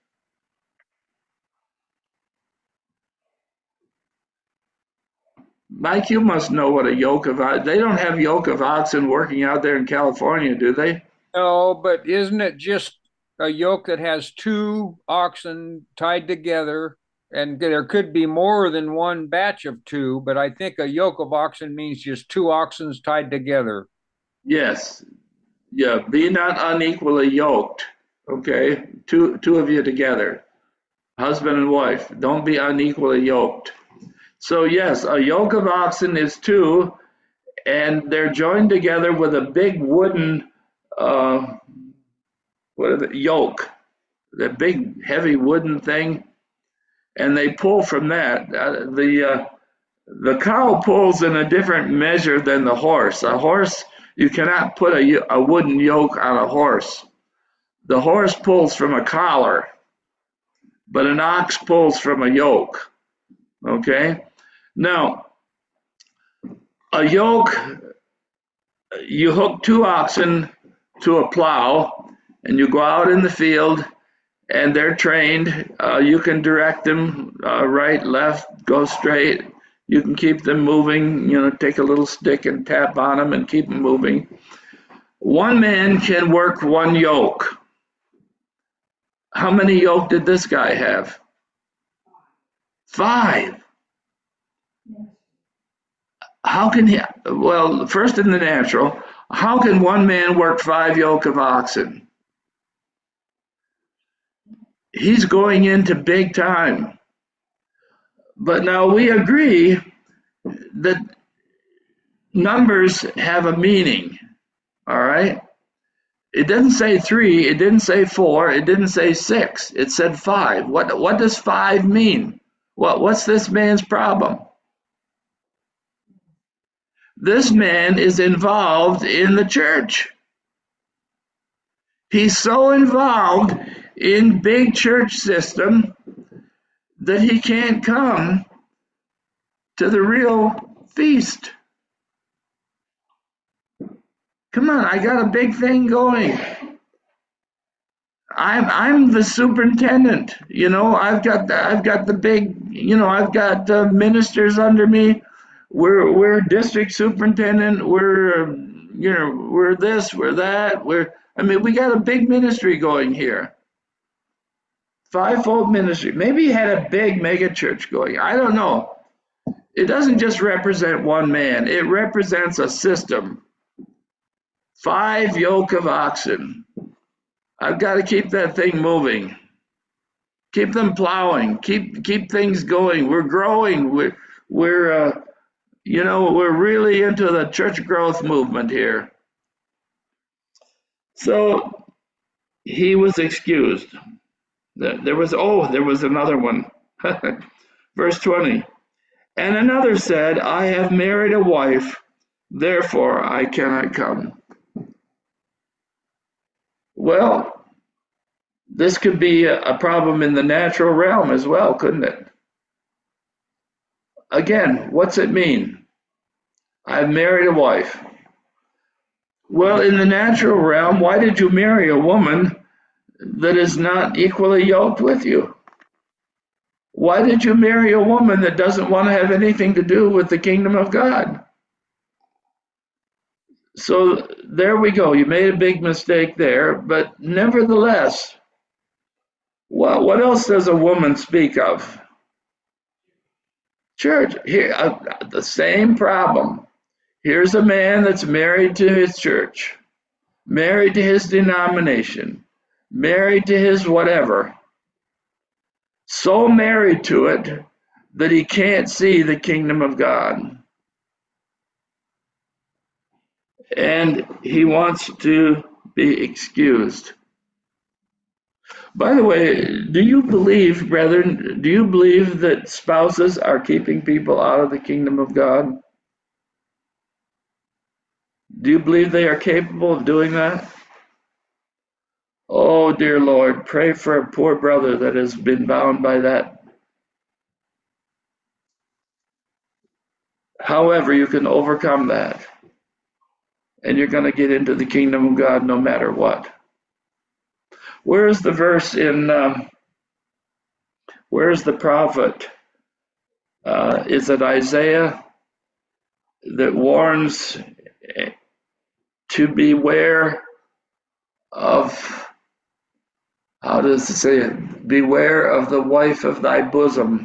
Mike, you must know what a yoke of oxen. They don't have yoke of oxen working out there in California, do they? No, but isn't it just a yoke that has two oxen tied together? And there could be more than one batch of two, but I think a yoke of oxen means just two oxen tied together. Yes. Yeah. Be not unequally yoked. Okay. Two two of you together. Husband and wife. Don't be unequally yoked. So yes, a yoke of oxen is two, and they're joined together with a big wooden uh, what is it, yoke, that big heavy wooden thing, and they pull from that. Uh, the uh, the cow pulls in a different measure than the horse. A horse, you cannot put a, a wooden yoke on a horse. The horse pulls from a collar, but an ox pulls from a yoke. Okay? Now, a yoke, you hook two oxen to a plow, and you go out in the field, and they're trained. Uh, you can direct them uh, right, left, go straight. You can keep them moving, you know, take a little stick and tap on them and keep them moving. One man can work one yoke. How many yoke did this guy have? Five. How can he, well, first in the natural, how can one man work five yoke of oxen? He's going into big time. But now we agree that numbers have a meaning, all right? It didn't say three, it didn't say four, it didn't say six, it said five. What, what does five mean? What, what's this man's problem? This man is involved in the church. He's so involved in big church system that he can't come to the real feast. Come on, I got a big thing going. I'm I'm the superintendent. You know, I've got the, I've got the big. You know, I've got uh, ministers under me. We're we're district superintendent. We're uh, you know we're this. We're that. We're I mean we got a big ministry going here. Fivefold ministry. Maybe he had a big mega church going. I don't know. It doesn't just represent one man. It represents a system. Five yoke of oxen. I've got to keep that thing moving. Keep them plowing. Keep keep things going. We're growing. We're we're uh, you know we're really into the church growth movement here. So he was excused. There was oh there was another one. Verse twenty. And another said, I have married a wife, therefore I cannot come. Well, this could be a problem in the natural realm as well, couldn't it? Again, what's it mean? I've married a wife. Well, in the natural realm, why did you marry a woman that is not equally yoked with you? Why did you marry a woman that doesn't want to have anything to do with the kingdom of God? So there we go. You made a big mistake there, but nevertheless, what, what else does a woman speak of? Church, here, uh, the same problem. Here's a man that's married to his church, married to his denomination, married to his whatever, so married to it that he can't see the kingdom of God. And he wants to be excused. By the way, do you believe, brethren, do you believe that spouses are keeping people out of the kingdom of God? Do you believe they are capable of doing that? Oh, dear Lord, pray for a poor brother that has been bound by that. However, you can overcome that, and you're going to get into the kingdom of God no matter what. Where is the verse in, um, where is the prophet? Uh, is it Isaiah that warns to beware of, how does it say it? Beware of the wife of thy bosom.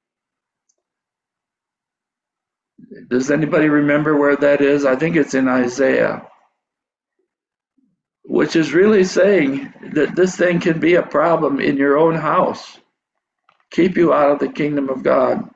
Does anybody remember where that is? I think it's in Isaiah, which is really saying that this thing can be a problem in your own house, keep you out of the kingdom of God.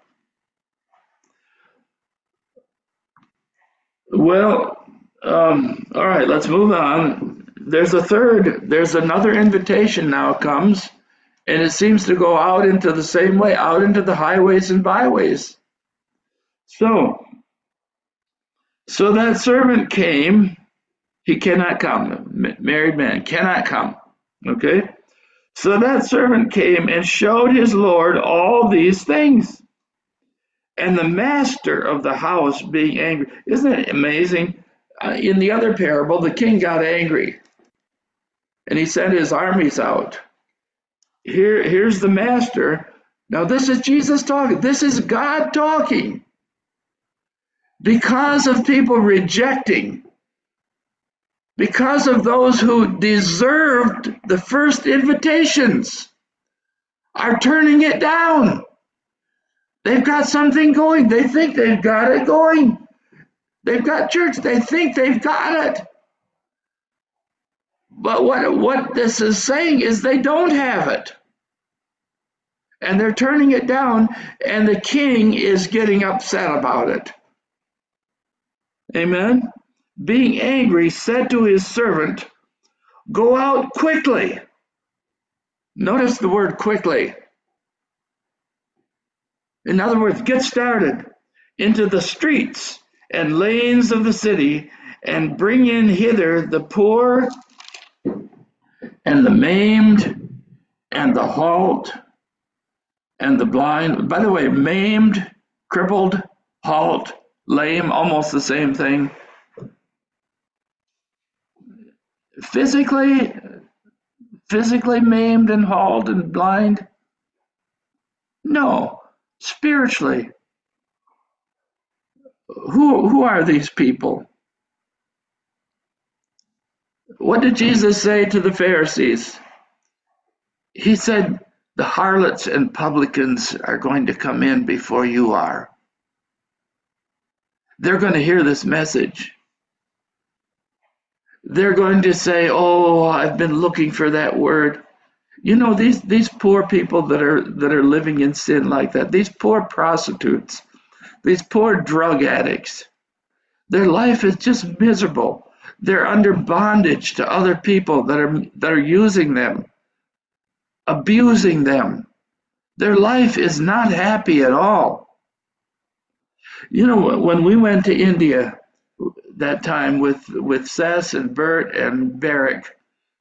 Well, um, all right, let's move on. There's a third, there's another invitation now comes, and it seems to go out into the same way, out into the highways and byways. So, so that servant came, he cannot come, married man cannot come, okay? So that servant came and showed his Lord all these things. And the master of the house being angry. Isn't it amazing? Uh, in the other parable, the king got angry and he sent his armies out. Here, here's the master. Now, this is Jesus talking. This is God talking. Because of people rejecting, because of those who deserved the first invitations, are turning it down. They've got something going. They think they've got it going. They've got church. They think they've got it. But what, what this is saying is they don't have it. And they're turning it down, and the king is getting upset about it. Amen? Being angry, said to his servant, go out quickly. Notice the word quickly. In other words, get started into the streets and lanes of the city and bring in hither the poor and the maimed and the halt and the blind. By the way, maimed, crippled, halt, lame, almost the same thing. Physically, physically maimed and halt and blind? No. Spiritually. Who, who are these people? What did Jesus say to the Pharisees? He said, the harlots and publicans are going to come in before you are. They're going to hear this message. They're going to say, oh, I've been looking for that word. You know, these, these poor people that are, that are living in sin like that, these poor prostitutes, these poor drug addicts, their life is just miserable. They're under bondage to other people that are, that are using them, abusing them. Their life is not happy at all. You know, when we went to India that time with, with Sess and Bert and Barrick,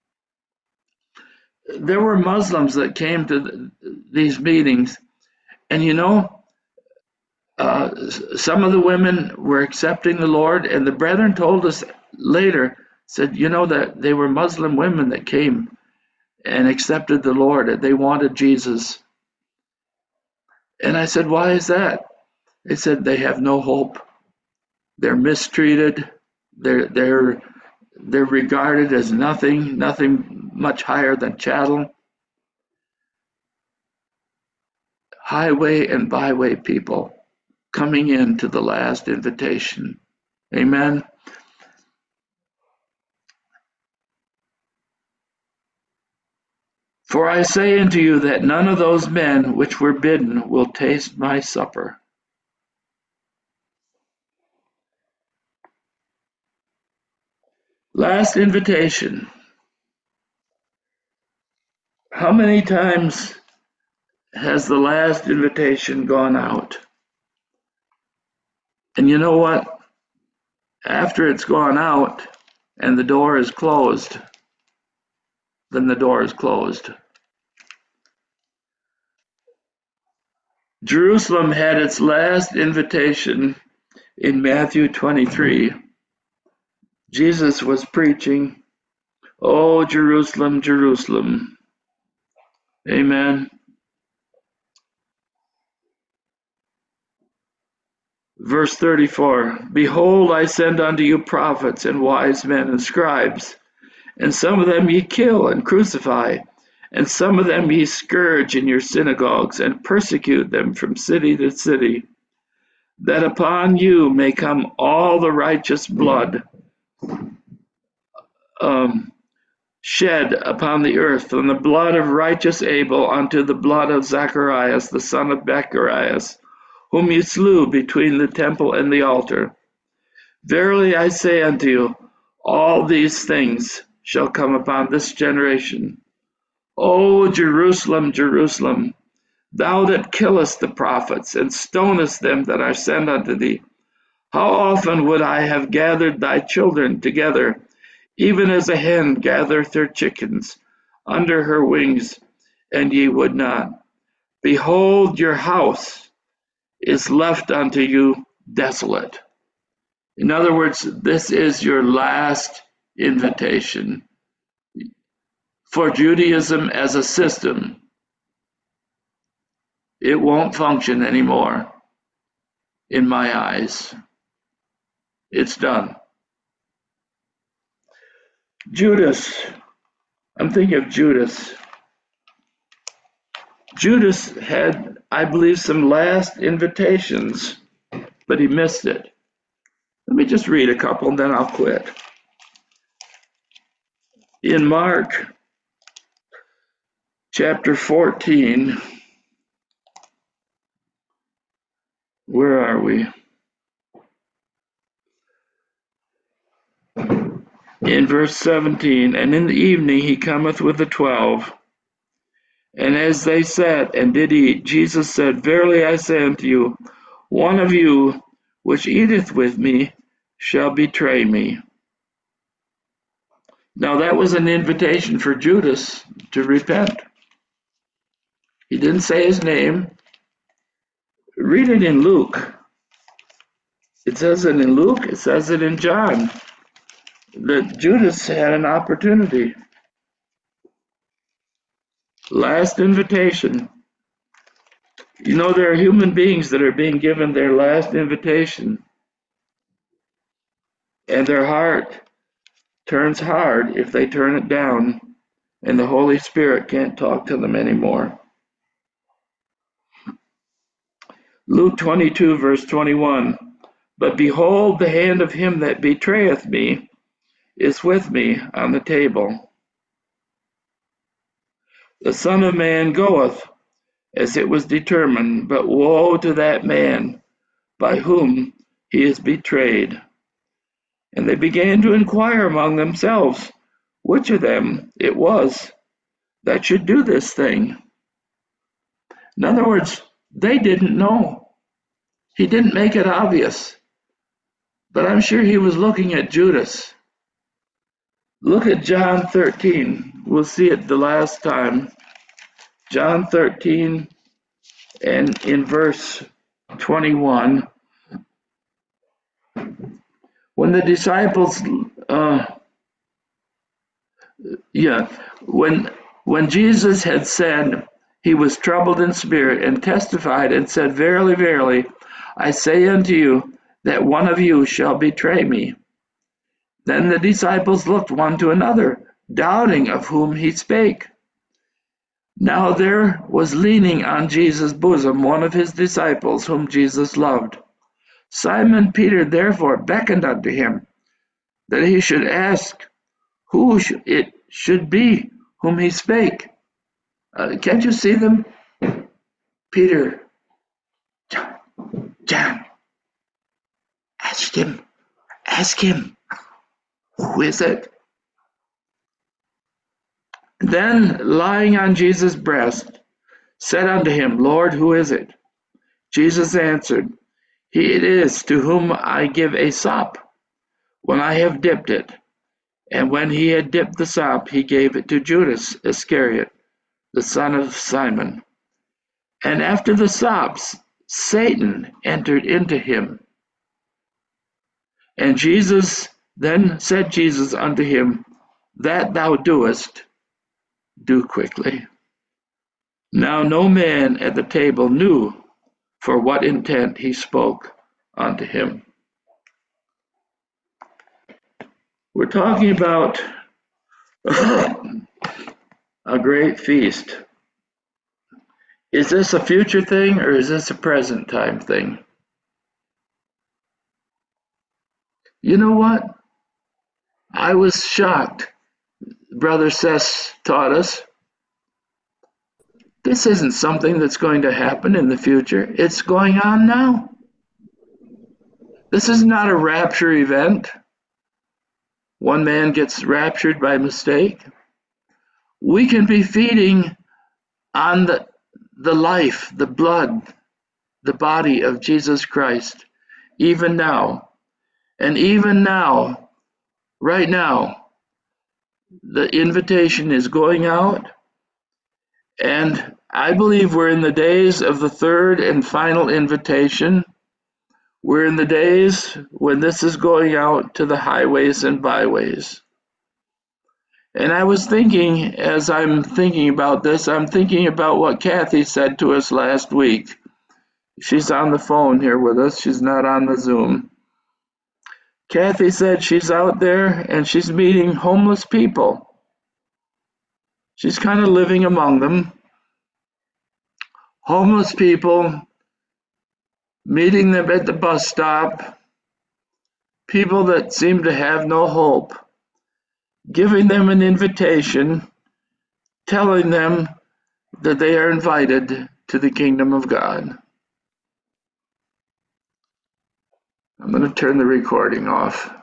there were Muslims that came to the, these meetings, and you know, uh, some of the women were accepting the Lord, and the brethren told us later, said, you know, that they were Muslim women that came and accepted the Lord, and they wanted Jesus. And I said, why is that? They said they have no hope. They're mistreated. They're they're they're regarded as nothing, nothing much higher than chattel. Highway and byway people coming into the last invitation. Amen. For I say unto you that none of those men which were bidden will taste my supper. Last invitation. How many times has the last invitation gone out? And you know what? After it's gone out and the door is closed, then the door is closed. Jerusalem had its last invitation in Matthew twenty-three. Jesus was preaching, "Oh, Jerusalem, Jerusalem." Amen. Verse thirty-four, "Behold, I send unto you prophets and wise men and scribes, and some of them ye kill and crucify, and some of them ye scourge in your synagogues, and persecute them from city to city, that upon you may come all the righteous blood um, shed upon the earth, from the blood of righteous Abel unto the blood of Zacharias, the son of Becharias, whom you slew between the temple and the altar. Verily I say unto you, all these things shall come upon this generation. O Jerusalem, Jerusalem, thou that killest the prophets, and stonest them that are sent unto thee, how often would I have gathered thy children together, even as a hen gathereth her chickens under her wings, and ye would not. Behold, your house is left unto you desolate." In other words, this is your last invitation. For Judaism as a system, it won't function anymore in my eyes. It's done. Judas, I'm thinking of Judas. Judas had, I believe, some last invitations, but he missed it. Let me just read a couple and then I'll quit. In Mark chapter fourteen, where are we? In verse seventeen, "And in the evening he cometh with the twelve. And as they sat and did eat, Jesus said, Verily I say unto you, one of you which eateth with me shall betray me." Now that was an invitation for Judas to repent. He didn't say his name. Read it in Luke. It says it in Luke, it says it in John, that Judas had an opportunity. Last invitation. You know, there are human beings that are being given their last invitation, and their heart turns hard if they turn it down, and the Holy Spirit can't talk to them anymore. Luke twenty-two, verse twenty-one, "But behold, the hand of him that betrayeth me is with me on the table. The Son of Man goeth as it was determined, but woe to that man by whom he is betrayed." And they began to inquire among themselves which of them it was that should do this thing. In other words, they didn't know. He didn't make it obvious. But I'm sure he was looking at Judas. Look at John thirteen. We'll see it the last time. John thirteen and in verse twenty-one. When the disciples, uh, yeah, when when Jesus had said, he was troubled in spirit and testified and said, Verily, verily, I say unto you, that one of you shall betray me. Then the disciples looked one to another, doubting of whom he spake. Now there was leaning on Jesus' bosom one of his disciples, whom Jesus loved. Simon Peter therefore beckoned unto him, that he should ask who it should be whom he spake. Uh, can't you see them? Peter, John, John, ask him, ask him, who is it? Then, lying on Jesus' breast, said unto him, Lord, who is it? Jesus answered, He it is to whom I give a sop, when I have dipped it. And when he had dipped the sop, he gave it to Judas Iscariot, the son of Simon. And after the sops, Satan entered into him. And Jesus, then said Jesus unto him, That thou doest, do quickly. Now no man at the table knew for what intent he spoke unto him. We're talking about a great feast. Is this a future thing or is this a present time thing? You know what? I was shocked. Brother Seth taught us. This isn't something that's going to happen in the future. It's going on now. This is not a rapture event. One man gets raptured by mistake. We can be feeding on the, the life, the blood, the body of Jesus Christ, even now. And even now, right now, the invitation is going out. And I believe we're in the days of the third and final invitation. We're in the days when this is going out to the highways and byways. And I was thinking, as I'm thinking about this, I'm thinking about what Kathy said to us last week. She's on the phone here with us. She's not on the Zoom. Kathy said she's out there and she's meeting homeless people. She's kind of living among them. Homeless people, meeting them at the bus stop, people that seem to have no hope, giving them an invitation, telling them that they are invited to the kingdom of God. I'm going to turn the recording off.